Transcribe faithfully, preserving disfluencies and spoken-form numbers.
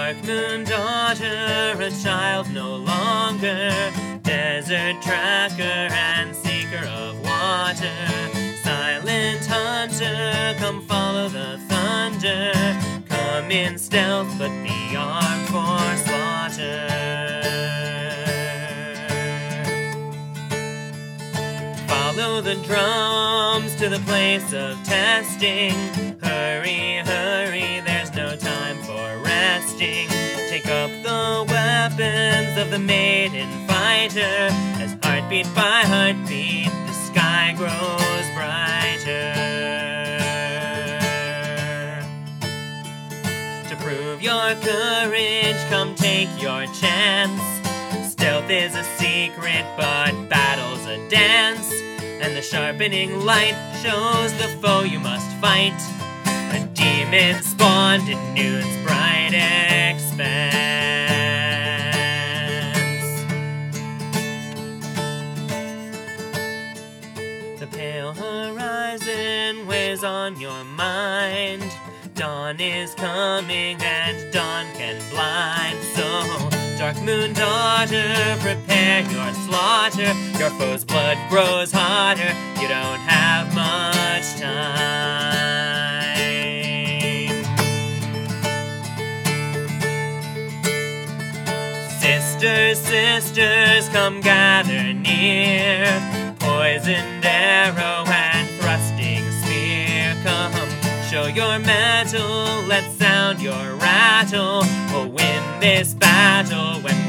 Dark moon daughter, a child no longer, desert tracker and seeker of water, silent hunter, come follow the thunder, come in stealth but be armed for slaughter. Follow the drums to the place of testing, hurry, hurry, there's no time for resting. Take up the weapons of the maiden fighter, as heartbeat by heartbeat the sky grows brighter. To prove your courage, come take your chance. Stealth is a secret, but battle's a dance, and the sharpening light shows the foe you must fight, a demon spawned in noon's bright expanse. The pale horizon weighs on your mind. Dawn is coming and dawn can blind. So, dark moon daughter, prepare your slaughter. Your foe's blood grows hotter, you don't have much time. Sisters, sisters, come gather near. Poisoned arrow and thrusting spear, come show your mettle, let's sound your rattle. We'll win this battle when